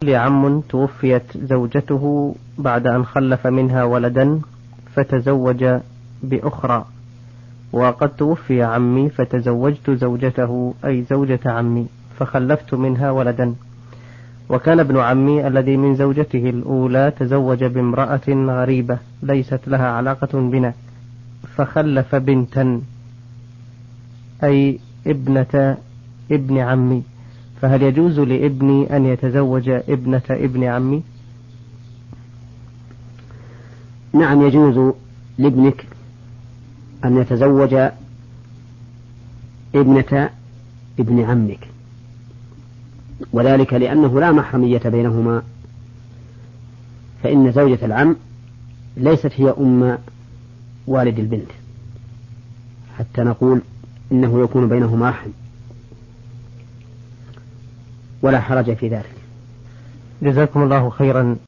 لعم توفيت زوجته بعد أن خلف منها ولدا فتزوج بأخرى، وقد توفي عمي فتزوجت زوجته أي زوجة عمي فخلفت منها ولدا، وكان ابن عمي الذي من زوجته الأولى تزوج بامرأة غريبة ليست لها علاقة بنا فخلف بنتا أي ابنة ابن عمي، فهل يجوز لابني أن يتزوج ابنة ابن عمي؟ نعم، يجوز لابنك أن يتزوج ابنة ابن عمك، وذلك لأنه لا محرمية بينهما، فإن زوجة العم ليست هي أم والد البنت حتى نقول إنه يكون بينهما رحم، ولا حرج في ذلك. جزاكم الله خيرا.